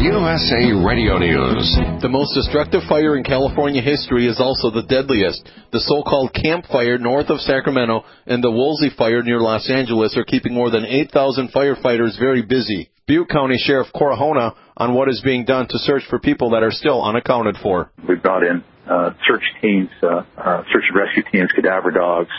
USA Radio News. The most destructive fire in California history is also the deadliest. The so-called Camp Fire north of Sacramento and the Woolsey Fire near Los Angeles are keeping more than 8,000 firefighters very busy. Butte County Sheriff Corahona on what is being done to search for people that are still unaccounted for. We brought in search teams, search and rescue teams, cadaver dogs,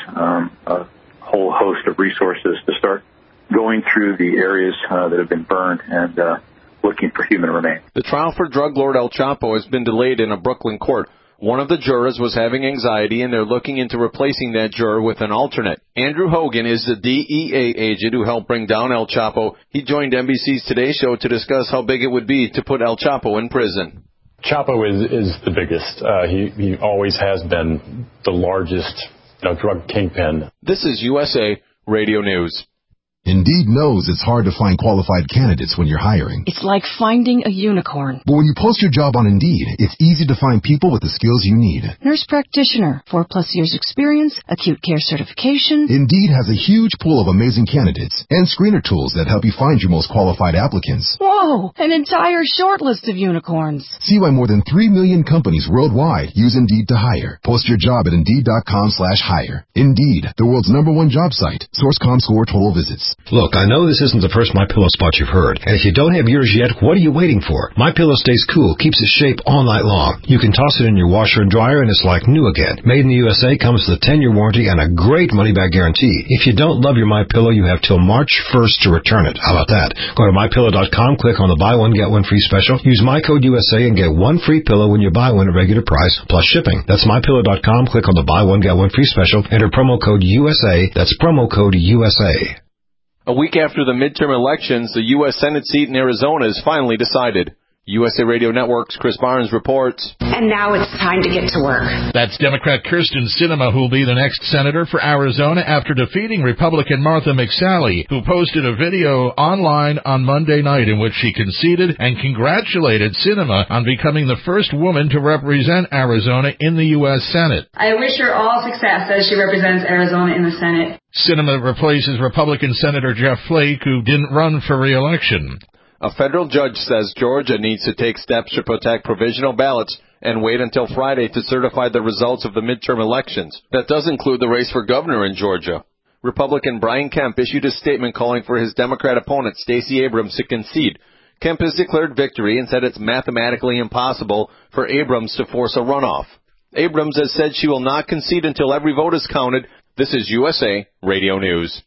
a whole host of resources to start going through the areas that have been burned and looking for human remains. The trial for drug lord El Chapo has been delayed in a Brooklyn court. One of the jurors was having anxiety, and they're looking into replacing that juror with an alternate. Andrew Hogan is the DEA agent who helped bring down El Chapo. He joined NBC's Today Show to discuss how big it would be to put El Chapo in prison. Chapo is the biggest. He always has been the largest drug kingpin. This is USA Radio News. Indeed knows it's hard to find qualified candidates when you're hiring. It's like finding a unicorn. But when you post your job on Indeed, it's easy to find people with the skills you need. Nurse practitioner, 4+ years experience, acute care certification. Indeed has a huge pool of amazing candidates and screener tools that help you find your most qualified applicants. Whoa, an entire short list of unicorns. See why more than 3 million companies worldwide use Indeed to hire. Post your job at Indeed.com/hire. Indeed, the world's #1 job site. Source ComScore total visits. Look, I know this isn't the first MyPillow spot you've heard, and if you don't have yours yet, what are you waiting for? MyPillow stays cool, keeps its shape all night long. You can toss it in your washer and dryer, and it's like new again. Made in the USA, comes with a 10-year warranty and a great money-back guarantee. If you don't love your MyPillow, you have till March 1st to return it. How about that? Go to MyPillow.com, click on the buy one, get one free special. Use my code USA and get one free pillow when you buy one at regular price, plus shipping. That's MyPillow.com, click on the buy one, get one free special. Enter promo code USA. That's promo code USA. A week after the midterm elections, the U.S. Senate seat in Arizona is finally decided. USA Radio Network's Chris Barnes reports. And now it's time to get to work. That's Democrat Kirsten Sinema, who'll be the next senator for Arizona after defeating Republican Martha McSally, who posted a video online on Monday night in which she conceded and congratulated Sinema on becoming the first woman to represent Arizona in the U.S. Senate. I wish her all success as she represents Arizona in the Senate. Sinema replaces Republican Senator Jeff Flake, who didn't run for re-election. A federal judge says Georgia needs to take steps to protect provisional ballots and wait until Friday to certify the results of the midterm elections. That does include the race for governor in Georgia. Republican Brian Kemp issued a statement calling for his Democrat opponent Stacey Abrams to concede. Kemp has declared victory and said it's mathematically impossible for Abrams to force a runoff. Abrams has said she will not concede until every vote is counted. This is USA Radio News.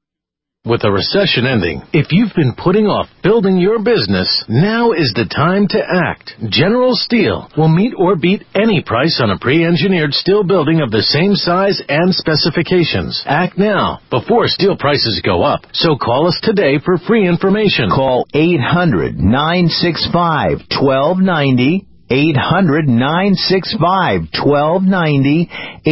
With the recession ending, if you've been putting off building your business, now is the time to act. General Steel will meet or beat any price on a pre-engineered steel building of the same size and specifications. Act now, before steel prices go up. So call us today for free information. Call 800-965-1290. 800-965-1290,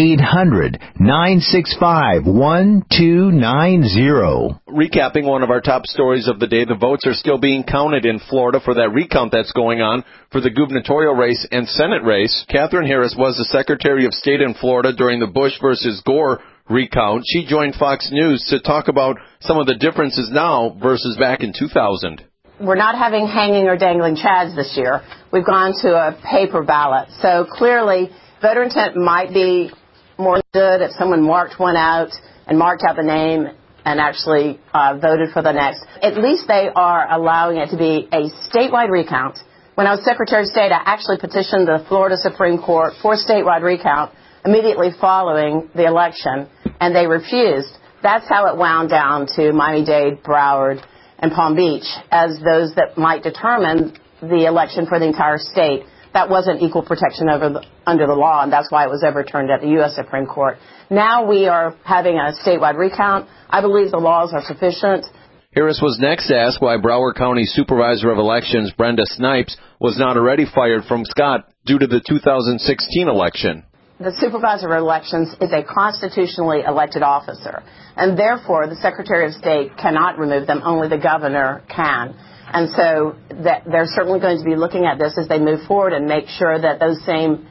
800-965-1290. Recapping one of our top stories of the day, the votes are still being counted in Florida for that recount that's going on for the gubernatorial race and Senate race. Katherine Harris was the Secretary of State in Florida during the Bush versus Gore recount. She joined Fox News to talk about some of the differences now versus back in 2000. We're not having hanging or dangling chads this year. We've gone to a paper ballot. So clearly, voter intent might be more good if someone marked one out and marked out the name and actually voted for the next. At least they are allowing it to be a statewide recount. When I was Secretary of State, I actually petitioned the Florida Supreme Court for statewide recount immediately following the election, and they refused. That's how it wound down to Miami-Dade, Broward, and Palm Beach as those that might determine the election for the entire state. That wasn't equal protection under the law, and that's why it was overturned at the U.S. Supreme Court. Now we are having a statewide recount. I believe the laws are sufficient. Harris was next asked why Broward County Supervisor of Elections Brenda Snipes was not already fired from Scott due to the 2016 election. The Supervisor of Elections is a constitutionally elected officer, and therefore the Secretary of State cannot remove them, only the governor can. And so they're certainly going to be looking at this as they move forward and make sure that those same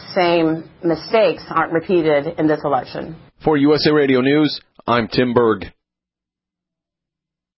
mistakes aren't repeated in this election. For USA Radio News, I'm Tim Berg.